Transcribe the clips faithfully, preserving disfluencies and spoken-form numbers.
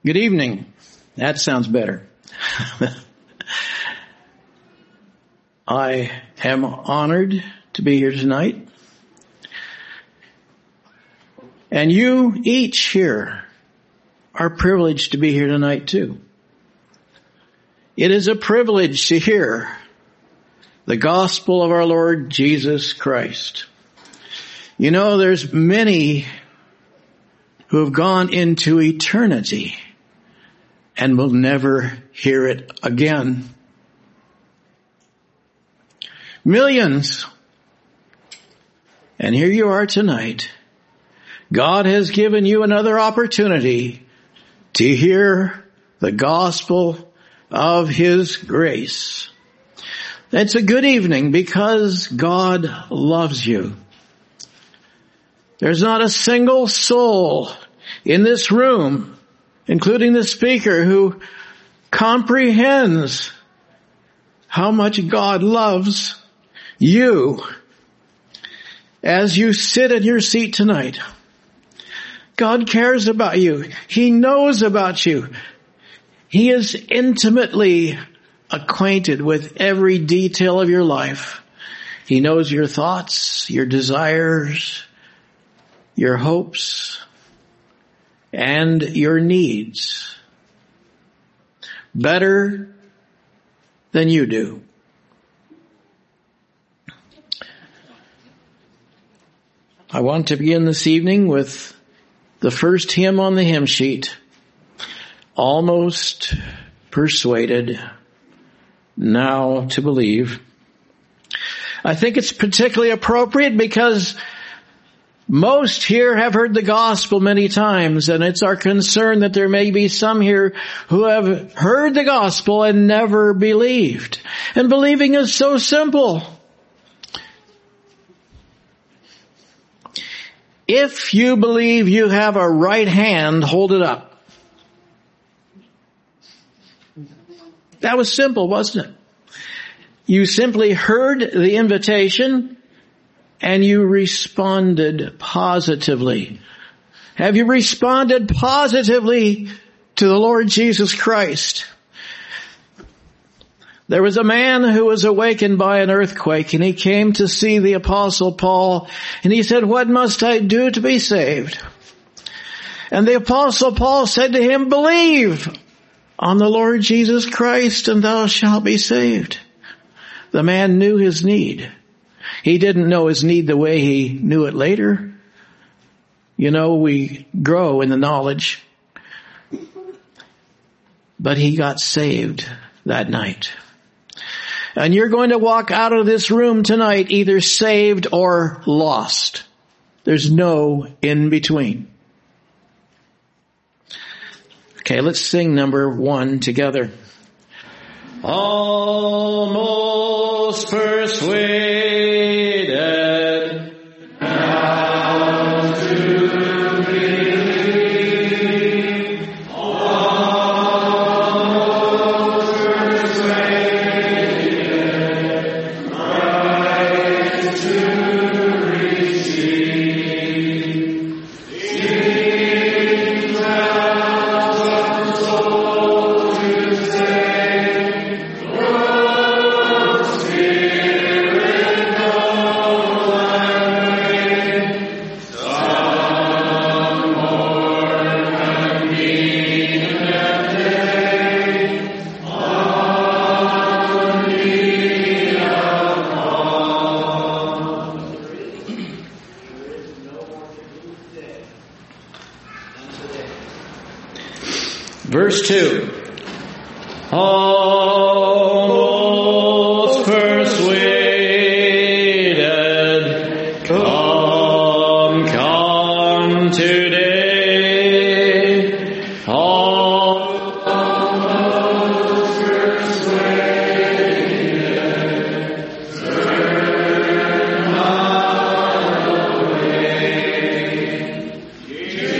Good evening. That sounds better. I am honored to be here tonight. And you each here are privileged to be here tonight too. It is a privilege to hear the gospel of our Lord Jesus Christ. You know, there's many who have gone into eternity and will never hear it again. Millions. And here you are tonight. God has given you another opportunity to hear the gospel of His grace. It's a good evening because God loves you. There's not a single soul in this room, including the speaker, who comprehends how much God loves you as you sit in your seat tonight. God cares about you. He knows about you. He is intimately acquainted with every detail of your life. He knows your thoughts, your desires, your hopes, and your needs better than you do. I want to begin this evening with the first hymn on the hymn sheet, Almost Persuaded Now to Believe. I think it's particularly appropriate because most here have heard the gospel many times, and it's our concern that there may be some here who have heard the gospel and never believed. And believing is so simple. If you believe you have a right hand, hold it up. That was simple, wasn't it? You simply heard the invitation and you responded positively. Have you responded positively to the Lord Jesus Christ? There was a man who was awakened by an earthquake, and he came to see the Apostle Paul, and he said, "What must I do to be saved?" And the Apostle Paul said to him, "Believe on the Lord Jesus Christ, and thou shalt be saved." The man knew his need. He didn't know his need the way he knew it later. You know, we grow in the knowledge. But he got saved that night. And you're going to walk out of this room tonight either saved or lost. There's no in between. Okay, let's sing number one together. Almost persuaded now to believe. Almost persuaded Christ to receive. Kings and souls to save. Verse two. Almost persuaded, come, come today. Almost persuaded, turn not away.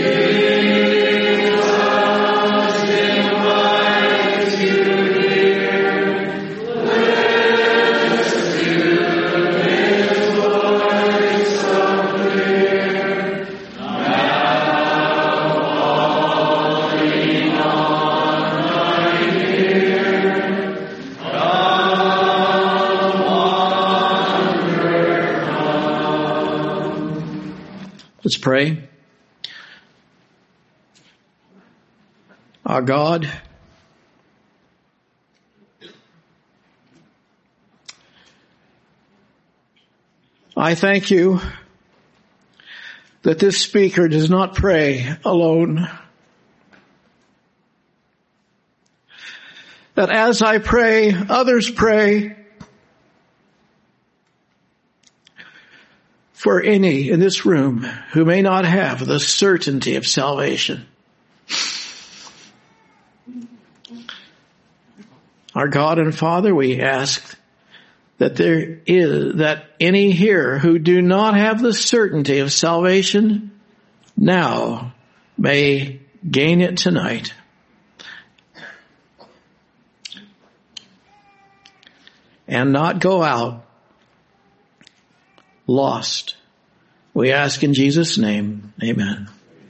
Jesus invites you here. Let's pray. Our God, I thank you that this speaker does not pray alone. That as I pray, others pray. For any in this room who may not have the certainty of salvation. Our God and Father, we ask that there is, that any here who do not have the certainty of salvation now may gain it tonight. And not go out lost. We ask in Jesus' name. Amen.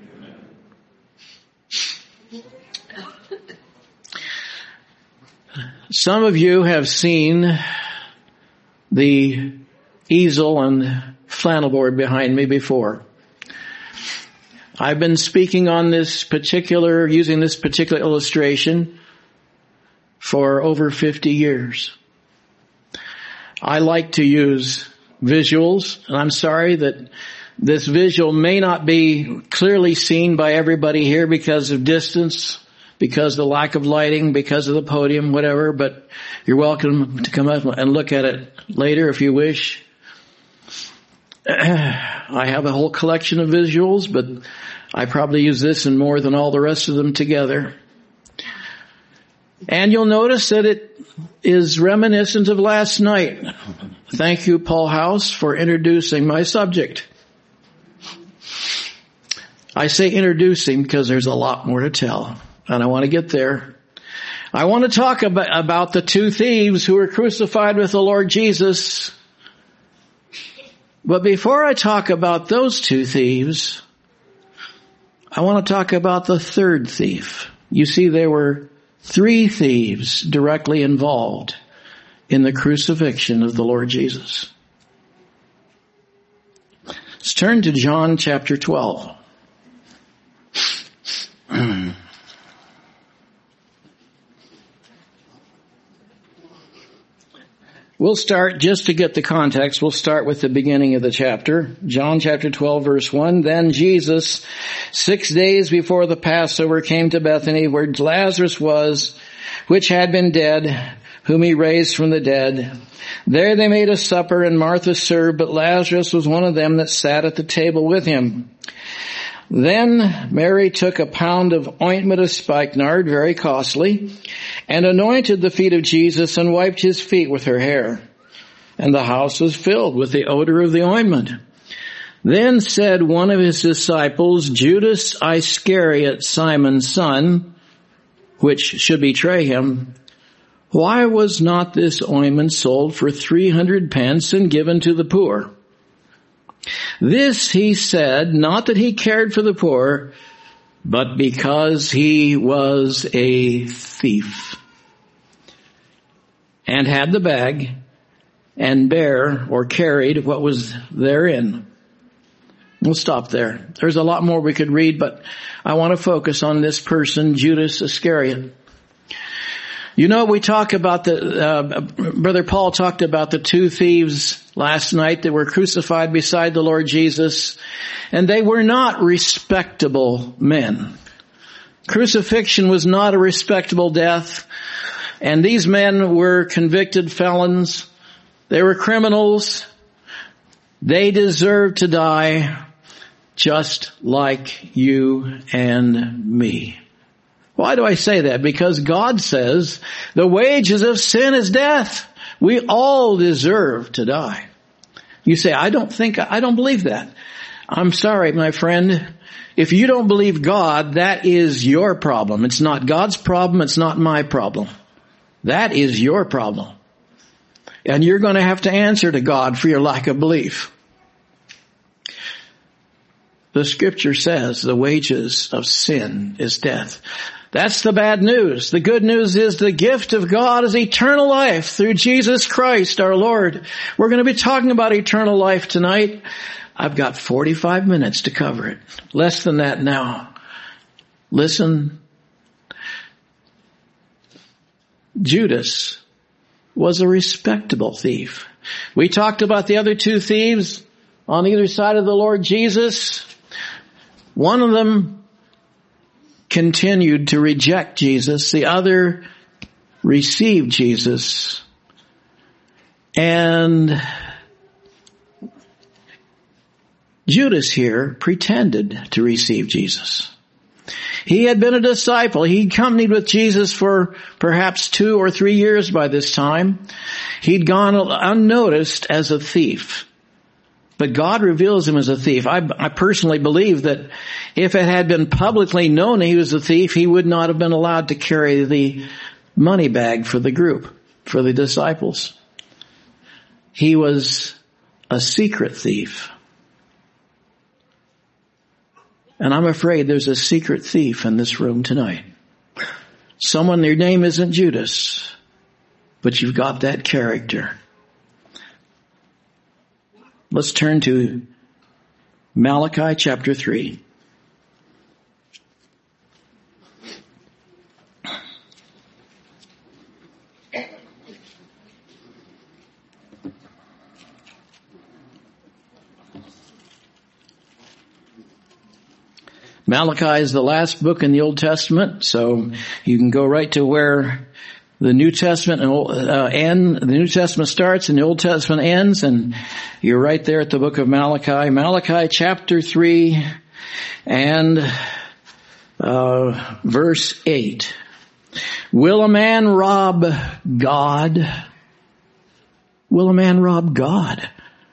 Some of you have seen the easel and flannel board behind me before. I've been speaking on this particular, using this particular illustration for over fifty years. I like to use visuals, and I'm sorry that this visual may not be clearly seen by everybody here because of distance, because of the lack of lighting, because of the podium, whatever, but you're welcome to come up and look at it later if you wish. I have a whole collection of visuals, but I probably use this and more than all the rest of them together. And you'll notice that it is reminiscent of last night. Thank you, Paul House, for introducing my subject. I say introducing because there's a lot more to tell, and I want to get there. I want to talk about, about the two thieves who were crucified with the Lord Jesus. But before I talk about those two thieves, I want to talk about the third thief. You see, there were three thieves directly involved in the crucifixion of the Lord Jesus. Let's turn to John chapter twelve. We'll start, just to get the context, we'll start with the beginning of the chapter. John chapter twelve verse one. Then Jesus, six days before the Passover, came to Bethany where Lazarus was, which had been dead, whom he raised from the dead. There they made a supper, and Martha served, but Lazarus was one of them that sat at the table with him. Then Mary took a pound of ointment of spikenard, very costly, and anointed the feet of Jesus and wiped his feet with her hair. And the house was filled with the odor of the ointment. Then said one of his disciples, Judas Iscariot, Simon's son, which should betray him, why was not this ointment sold for three hundred pence and given to the poor? This he said, not that he cared for the poor, but because he was a thief, and had the bag, and bare or carried what was therein. We'll stop there. There's a lot more we could read, but I want to focus on this person, Judas Iscariot. You know, we talk about the, uh, Brother Paul talked about the two thieves last night that were crucified beside the Lord Jesus, and they were not respectable men. Crucifixion was not a respectable death, and these men were convicted felons. They were criminals. They deserved to die just like you and me. Why do I say that? Because God says the wages of sin is death. We all deserve to die. You say, I don't think, I don't believe that. I'm sorry, my friend. If you don't believe God, that is your problem. It's not God's problem. It's not my problem. That is your problem. And you're going to have to answer to God for your lack of belief. The scripture says the wages of sin is death. That's the bad news. The good news is the gift of God is eternal life through Jesus Christ our Lord. We're going to be talking about eternal life tonight. I've got forty-five minutes to cover it. Less than that now. Listen. Judas was a respectable thief. We talked about the other two thieves on either side of the Lord Jesus. One of them continued to reject Jesus. The other received Jesus. And Judas here pretended to receive Jesus. He had been a disciple. He'd companied with Jesus for perhaps two or three years by this time. He'd gone unnoticed as a thief. But God reveals him as a thief. I, I personally believe that if it had been publicly known he was a thief, he would not have been allowed to carry the money bag for the group, for the disciples. He was a secret thief. And I'm afraid there's a secret thief in this room tonight. Someone, their name isn't Judas, but you've got that character. Let's turn to Malachi chapter three. Malachi is the last book in the Old Testament, so you can go right to where the New Testament uh, end. The New Testament starts and the Old Testament ends, and you're right there at the book of Malachi. Malachi chapter three and uh, verse eight. Will a man rob God? Will a man rob God?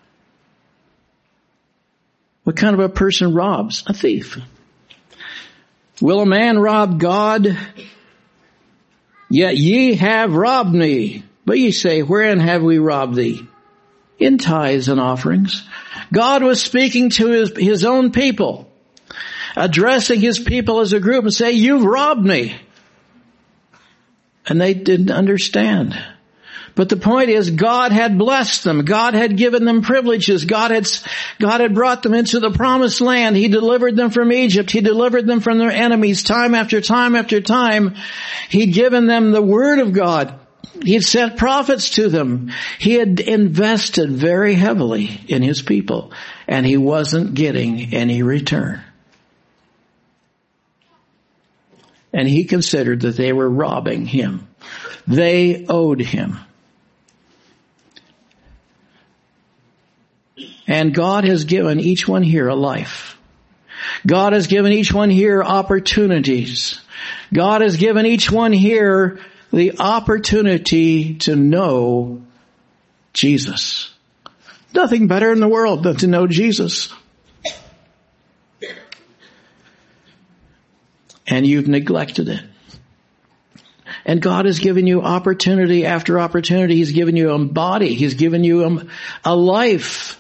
What kind of a person robs? A thief. Will a man rob God? Yet ye have robbed me. But ye say, wherein have we robbed thee? In tithes and offerings. God was speaking to his, his own people, addressing his people as a group and say, you've robbed me. And they didn't understand. But the point is, God had blessed them. God had given them privileges. God had, God had brought them into the promised land. He delivered them from Egypt. He delivered them from their enemies time after time after time. He'd given them the word of God. He'd sent prophets to them. He had invested very heavily in his people, and he wasn't getting any return. And he considered that they were robbing him. They owed him. And God has given each one here a life. God has given each one here opportunities. God has given each one here the opportunity to know Jesus. Nothing better in the world than to know Jesus. And you've neglected it. And God has given you opportunity after opportunity. He's given you a body. He's given you a, a life.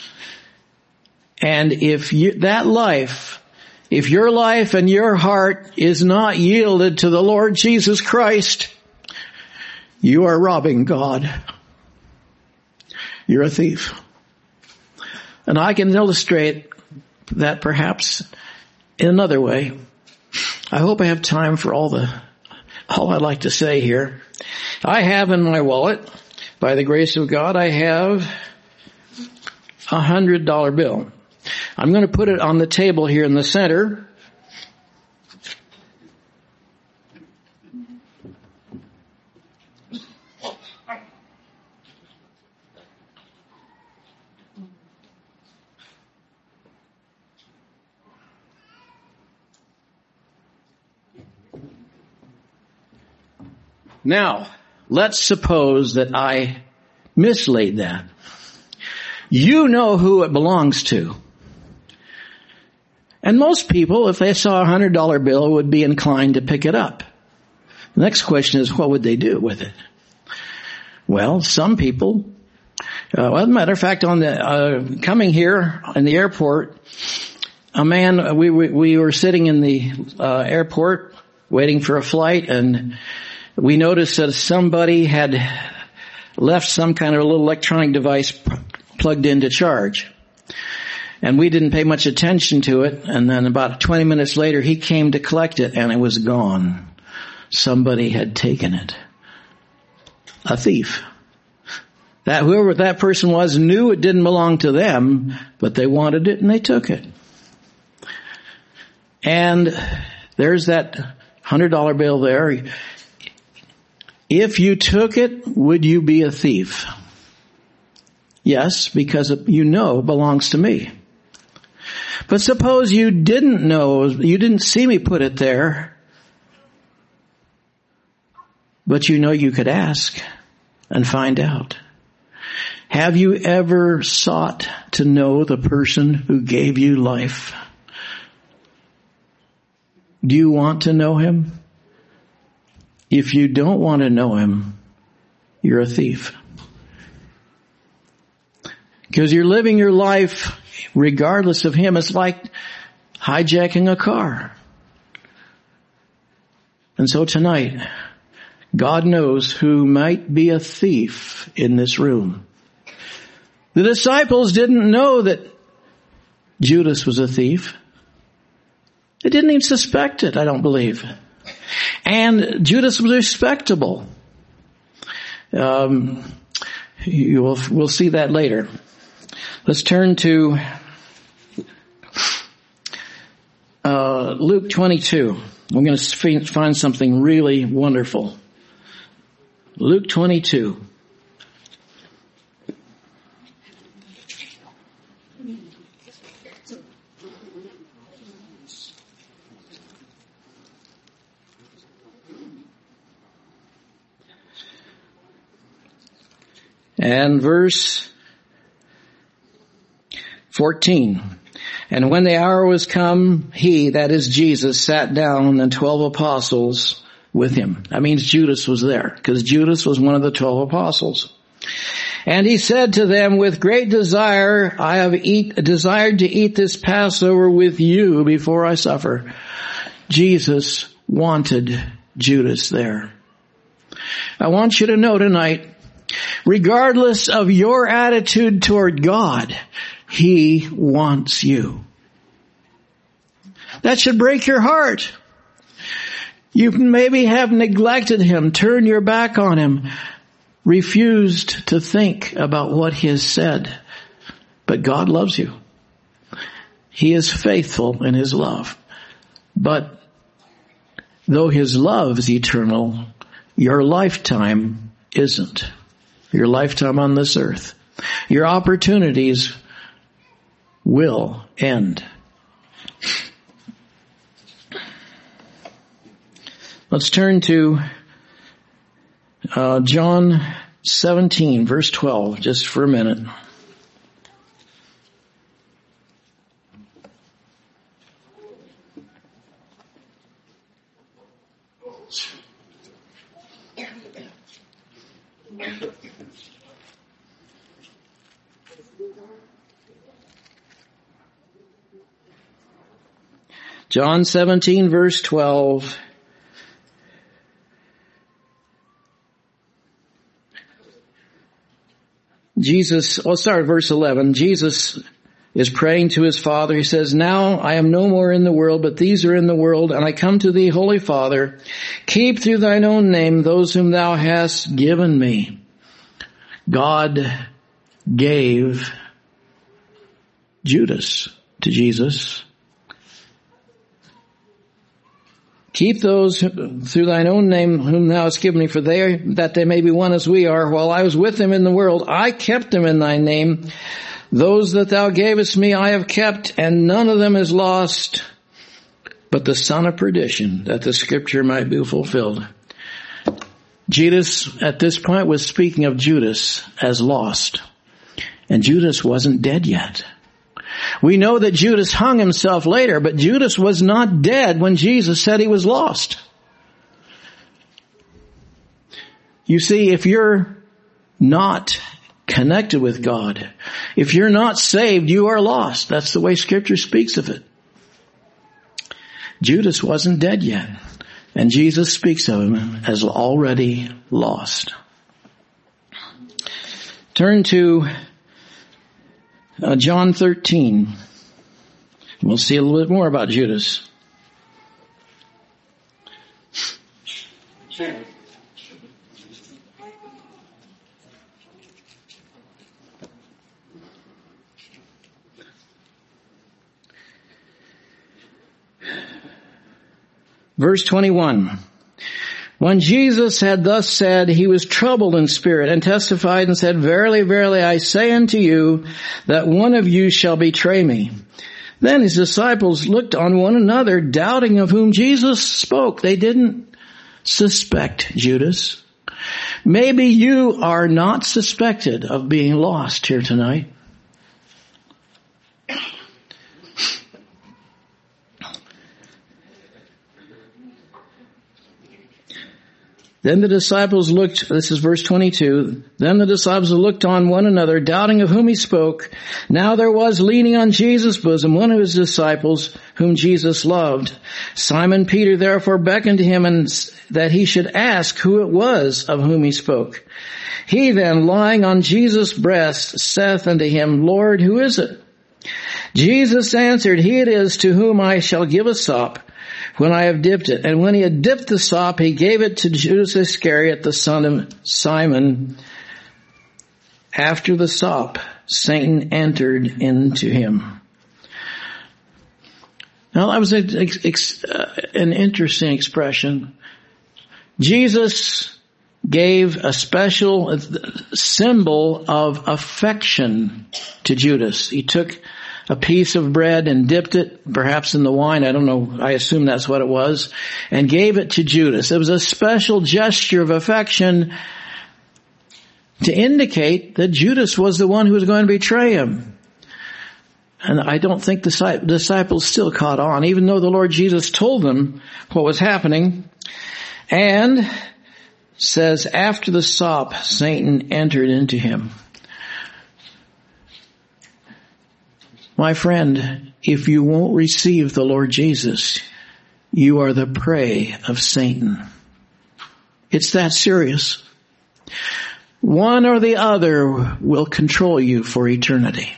And if you, that life, if your life and your heart is not yielded to the Lord Jesus Christ, you are robbing God. You're a thief. And I can illustrate that perhaps in another way. I hope I have time for all the, all I'd like to say here. I have in my wallet, by the grace of God, I have a hundred dollar bill. I'm going to put it on the table here in the center. Now, let's suppose that I mislaid that. You know who it belongs to. And most people, if they saw a hundred dollar bill, would be inclined to pick it up. The next question is, what would they do with it? Well, some people, uh, well, as a matter of fact, on the, uh, coming here in the airport, a man, we, we, we were sitting in the, uh, airport waiting for a flight, and we noticed that somebody had left some kind of a little electronic device plugged in to charge. And we didn't pay much attention to it. And then about twenty minutes later, he came to collect it and it was gone. Somebody had taken it. A thief. That whoever that person was knew it didn't belong to them, but they wanted it and they took it. And there's that one hundred dollar bill there. If you took it, would you be a thief? Yes, because you know it belongs to me. But suppose you didn't know, you didn't see me put it there, but you know you could ask and find out. Have you ever sought to know the person who gave you life? Do you want to know him? If you don't want to know him, you're a thief. Because you're living your life regardless of him. It's like hijacking a car. And so tonight, God knows who might be a thief in this room. The disciples didn't know that Judas was a thief. They didn't even suspect it, I don't believe. And Judas was respectable. Um, you will, we'll see that later. Let's turn to uh, Luke twenty-two. We're going to find something really wonderful. Luke twenty-two. And verse fourteen. And when the hour was come, he, that is Jesus, sat down and twelve apostles with him. That means Judas was there, because Judas was one of the twelve apostles. And he said to them, with great desire, I have eat, desired to eat this Passover with you before I suffer. Jesus wanted Judas there. I want you to know tonight, regardless of your attitude toward God, he wants you. That should break your heart. You maybe have neglected him, turned your back on him, refused to think about what he has said. But God loves you. He is faithful in his love. But though his love is eternal, your lifetime isn't. Your lifetime on this earth. Your opportunities will end. Let's turn to uh, John seventeen, verse twelve, just for a minute. John seventeen, verse twelve. Jesus, let's start at verse eleven. Jesus is praying to his Father. He says, now I am no more in the world, but these are in the world, and I come to thee, Holy Father. Keep through thine own name those whom thou hast given me. God gave Judas to Jesus. Keep those through thine own name whom thou hast given me, for they, that they may be one as we are. While I was with them in the world, I kept them in thy name. Those that thou gavest me I have kept, and none of them is lost, but the son of perdition, that the scripture might be fulfilled. Judas, at this point, was speaking of Judas as lost. And Judas wasn't dead yet. We know that Judas hung himself later, but Judas was not dead when Jesus said he was lost. You see, if you're not connected with God, if you're not saved, you are lost. That's the way Scripture speaks of it. Judas wasn't dead yet, and Jesus speaks of him as already lost. Turn to Uh, John thirteen. We'll see a little bit more about Judas. Verse twenty-one. When Jesus had thus said, he was troubled in spirit and testified and said, Verily, verily, I say unto you that one of you shall betray me. Then his disciples looked on one another, doubting of whom Jesus spoke. They didn't suspect Judas. Maybe you are not suspected of being lost here tonight. Then the disciples looked, this is verse twenty-two, then the disciples looked on one another, doubting of whom he spoke. Now there was leaning on Jesus' bosom one of his disciples, whom Jesus loved. Simon Peter therefore beckoned to him and that he should ask who it was of whom he spoke. He then, lying on Jesus' breast, saith unto him, Lord, who is it? Jesus answered, He it is to whom I shall give a sop, when I have dipped it. And when he had dipped the sop, he gave it to Judas Iscariot, the son of Simon. After the sop, Satan entered into him. Now that was a, a, an interesting expression. Jesus gave a special symbol of affection to Judas. He took a piece of bread and dipped it, perhaps in the wine, I don't know, I assume that's what it was, and gave it to Judas. It was a special gesture of affection to indicate that Judas was the one who was going to betray him. And I don't think the disciples still caught on, even though the Lord Jesus told them what was happening. And says, after the sop, Satan entered into him. My friend, if you won't receive the Lord Jesus, you are the prey of Satan. It's that serious. One or the other will control you for eternity.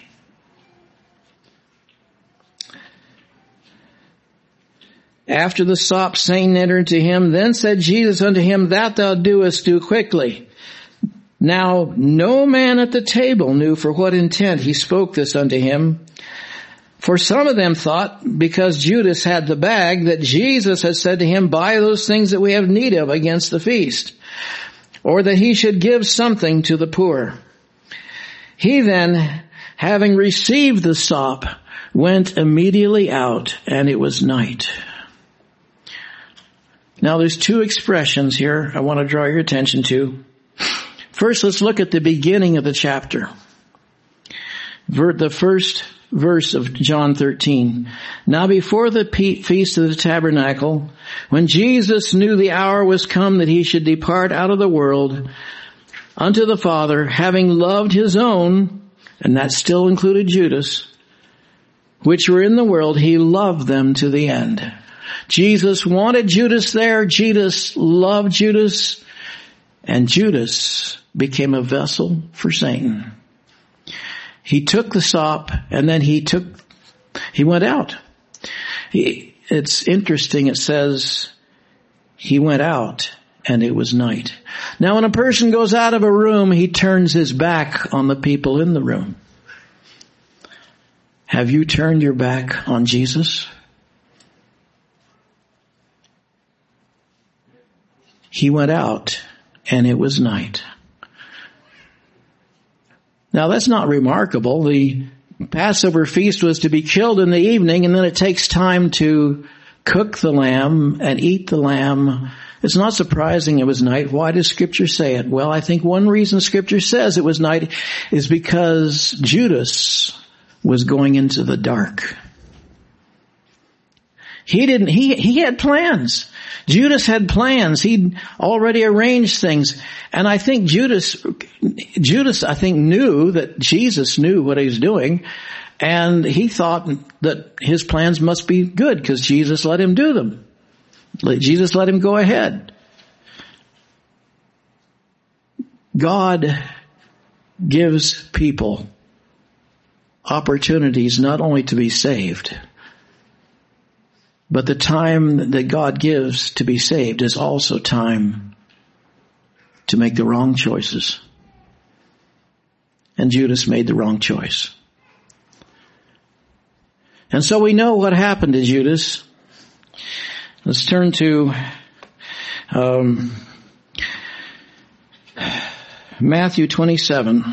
After the sop, Satan entered into him. Then said Jesus unto him, That thou doest, do quickly. Now no man at the table knew for what intent he spoke this unto him. For some of them thought, because Judas had the bag, that Jesus had said to him, Buy those things that we have need of against the feast, or that he should give something to the poor. He then, having received the sop, went immediately out, and it was night. Now there's two expressions here I want to draw your attention to. First, let's look at the beginning of the chapter. The first verse of John thirteen. Now before the feast of the tabernacle, when Jesus knew the hour was come that he should depart out of the world unto the Father, having loved his own, and that still included Judas, which were in the world, he loved them to the end. Jesus wanted Judas there. Judas loved Judas, and Judas became a vessel for Satan. He took the sop, and then he took, he went out. He, it's interesting, it says, he went out, and it was night. Now when a person goes out of a room, he turns his back on the people in the room. Have you turned your back on Jesus? He went out, and it was night. Now that's not remarkable. The Passover feast was to be killed in the evening, and then it takes time to cook the lamb and eat the lamb. It's not surprising it was night. Why does Scripture say it? Well, I think one reason Scripture says it was night is because Judas was going into the dark. He didn't, he, he had plans. Judas had plans. He'd already arranged things. And I think Judas, Judas, I think knew that Jesus knew what he was doing. And he thought that his plans must be good because Jesus let him do them. Jesus let him go ahead. God gives people opportunities not only to be saved, But the time that God gives to be saved is also time to make the wrong choices. And Judas made the wrong choice. And so we know what happened to Judas. Let's turn to um, Matthew twenty-seven.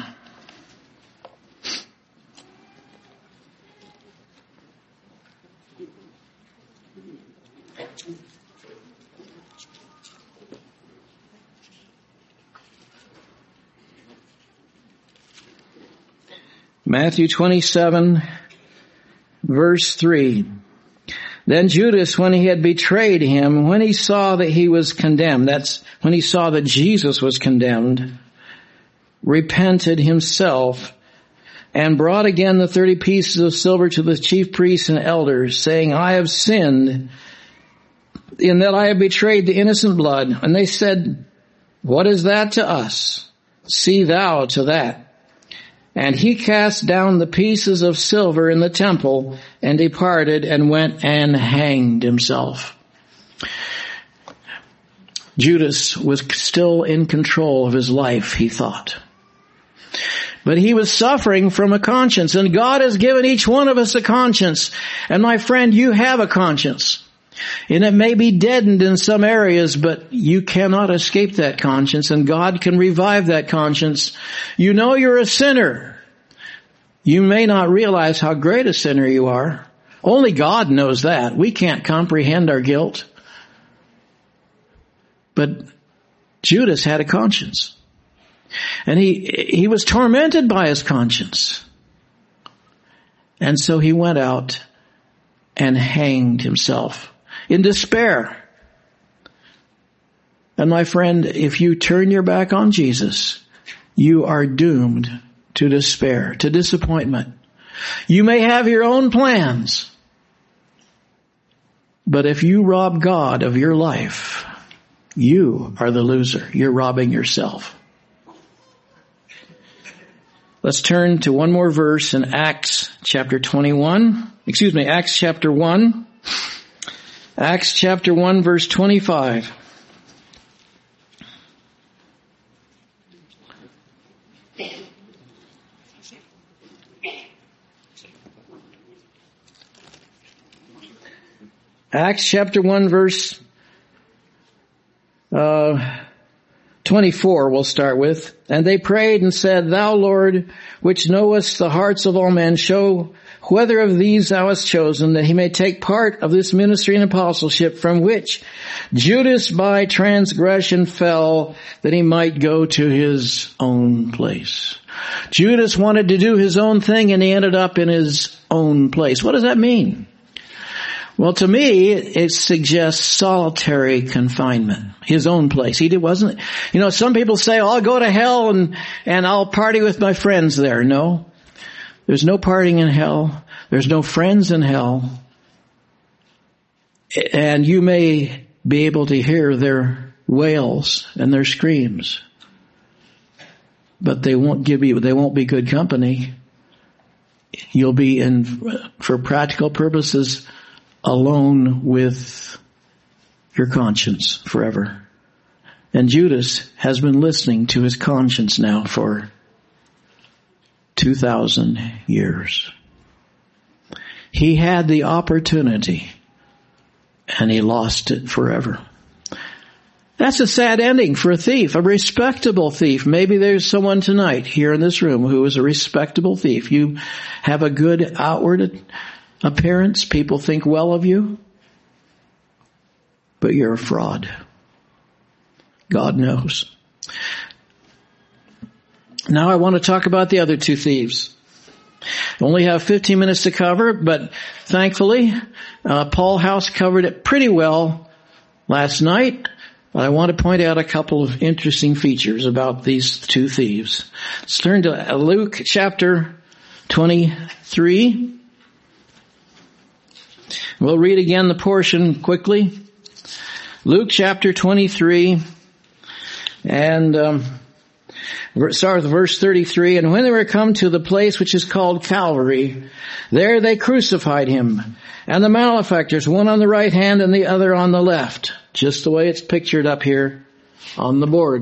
Matthew twenty-seven, verse three. Then Judas, when he had betrayed him, when he saw that he was condemned, that's when he saw that Jesus was condemned, repented himself and brought again the thirty pieces of silver to the chief priests and elders, saying, I have sinned in that I have betrayed the innocent blood. And they said, what is that to us? See thou to that. And he cast down the pieces of silver in the temple and departed and went and hanged himself. Judas was still in control of his life, he thought. But he was suffering from a conscience, and God has given each one of us a conscience. And my friend, you have a conscience. And it may be deadened in some areas, but you cannot escape that conscience, and God can revive that conscience. You know you're a sinner. You may not realize how great a sinner you are. Only God knows that. We can't comprehend our guilt. But Judas had a conscience. And he, he was tormented by his conscience. And so he went out and hanged himself in despair. And my friend, if you turn your back on Jesus, you are doomed to despair, to disappointment. You may have your own plans, but if you rob God of your life, you are the loser. You're robbing yourself. Let's turn to one more verse in Acts chapter twenty-one. Excuse me, Acts chapter one. Acts chapter one, verse twenty-five. Acts chapter one, verse uh, twenty-four we'll start with. And they prayed and said, Thou, Lord, which knowest the hearts of all men, show whether of these thou hast chosen, that he may take part of this ministry and apostleship, from which Judas by transgression fell, that he might go to his own place. Judas wanted to do his own thing, and he ended up in his own place. What does that mean? Well, to me, it suggests solitary confinement, his own place. He wasn't, you know, some people say, oh, I'll go to hell and, and I'll party with my friends there. No, there's no partying in hell. There's no friends in hell. And you may be able to hear their wails and their screams, but they won't give you, they won't be good company. You'll be in, for practical purposes, alone with your conscience forever. And Judas has been listening to his conscience now for two thousand years. He had the opportunity and he lost it forever. That's a sad ending for a thief, a respectable thief. Maybe there's someone tonight here in this room who is a respectable thief. You have a good outward appearance. People think well of you, but you're a fraud. God knows. Now I want to talk about the other two thieves. I only have fifteen minutes to cover, but thankfully, uh, Paul House covered it pretty well last night. But I want to point out a couple of interesting features about these two thieves. Let's turn to Luke chapter twenty-three. We'll read again the portion quickly. Luke chapter twenty-three, and um, Start with verse thirty-three. And when they were come to the place which is called Calvary, there they crucified him, and the malefactors, one on the right hand and the other on the left. Just the way it's pictured up here on the board.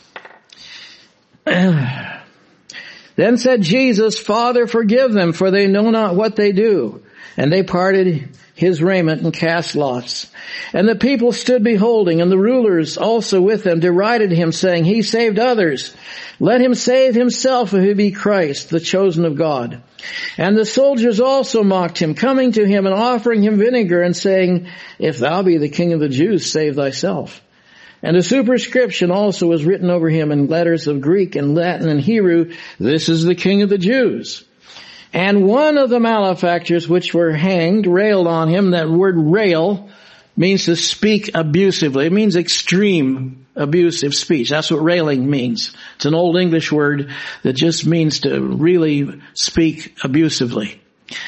Then said Jesus, Father, forgive them, for they know not what they do. And they parted his raiment and cast lots. And the people stood beholding, and the rulers also with them derided him, saying, He saved others. Let him save himself if he be Christ, the chosen of God. And the soldiers also mocked him, coming to him and offering him vinegar, and saying, If thou be the King of the Jews, save thyself. And a superscription also was written over him in letters of Greek and Latin and Hebrew, This is the King of the Jews. And one of the malefactors which were hanged railed on him. That word rail means to speak abusively. It means extreme abusive speech. That's what railing means. It's an old English word that just means to really speak abusively.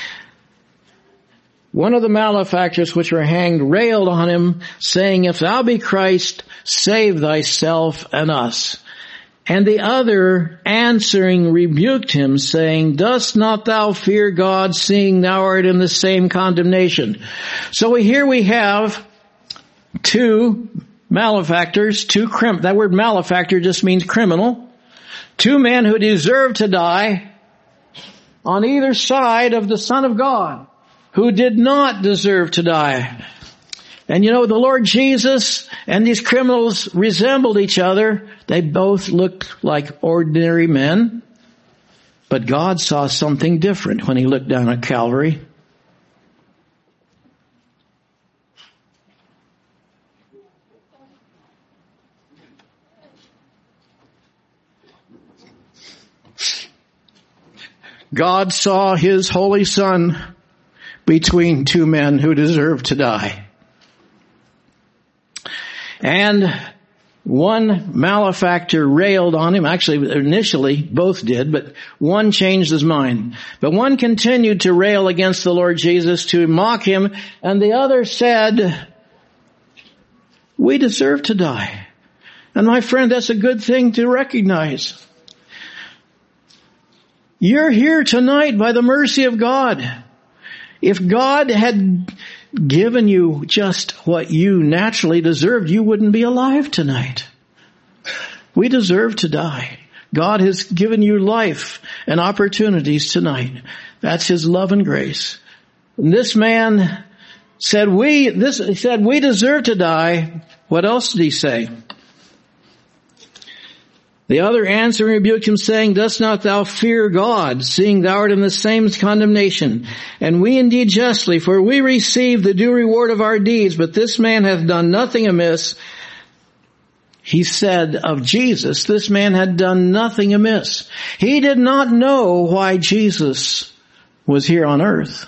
One of the malefactors which were hanged railed on him, saying, If thou be Christ, save thyself and us. And the other answering rebuked him, saying, Dost not thou fear God, seeing thou art in the same condemnation? So here we have two malefactors, two crim- that word malefactor just means criminal, two men who deserve to die on either side of the Son of God, who did not deserve to die. And you know, the Lord Jesus and these criminals resembled each other. They both looked like ordinary men. But God saw something different when he looked down at Calvary. God saw his holy Son between two men who deserved to die. And one malefactor railed on him. Actually, initially, both did, but one changed his mind. But one continued to rail against the Lord Jesus, to mock him, and the other said, We deserve to die. And my friend, that's a good thing to recognize. You're here tonight by the mercy of God. If God had given you just what you naturally deserved, you wouldn't be alive tonight. We deserve to die. God has given you life and opportunities tonight. That's his love and grace. And this man said, we, this, he said, we deserve to die. What else did he say? The other answering rebuked him, saying, Dost not thou fear God, seeing thou art in the same condemnation? And we indeed justly, for we receive the due reward of our deeds, but this man hath done nothing amiss. He said of Jesus, this man had done nothing amiss. He did not know why Jesus was here on earth.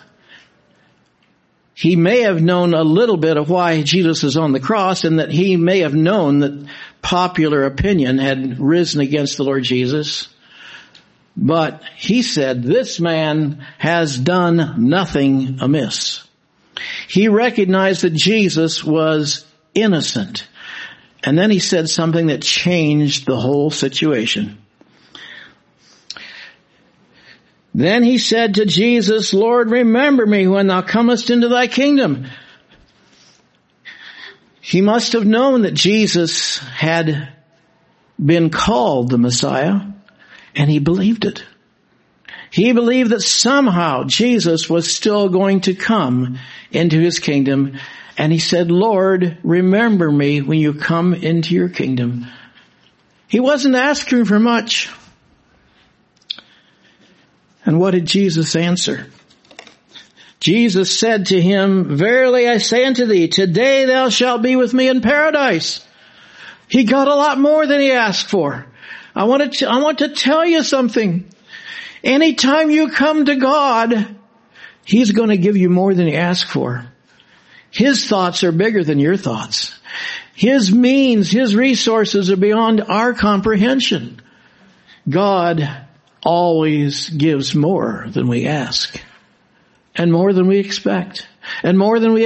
He may have known a little bit of why Jesus is on the cross, and that he may have known that popular opinion had risen against the Lord Jesus. But he said, this man has done nothing amiss. He recognized that Jesus was innocent. And then he said something that changed the whole situation. Then he said to Jesus, Lord, remember me when thou comest into thy kingdom. He must have known that Jesus had been called the Messiah, and he believed it. He believed that somehow Jesus was still going to come into his kingdom, and he said, Lord, remember me when you come into your kingdom. He wasn't asking for much. And what did Jesus answer? Jesus said to him, Verily I say unto thee, today thou shalt be with me in paradise. He got a lot more than he asked for. I want to, I want to tell you something. Anytime you come to God, he's going to give you more than you ask for. His thoughts are bigger than your thoughts. His means, his resources are beyond our comprehension. God always gives more than we ask, and more than we expect, and more than we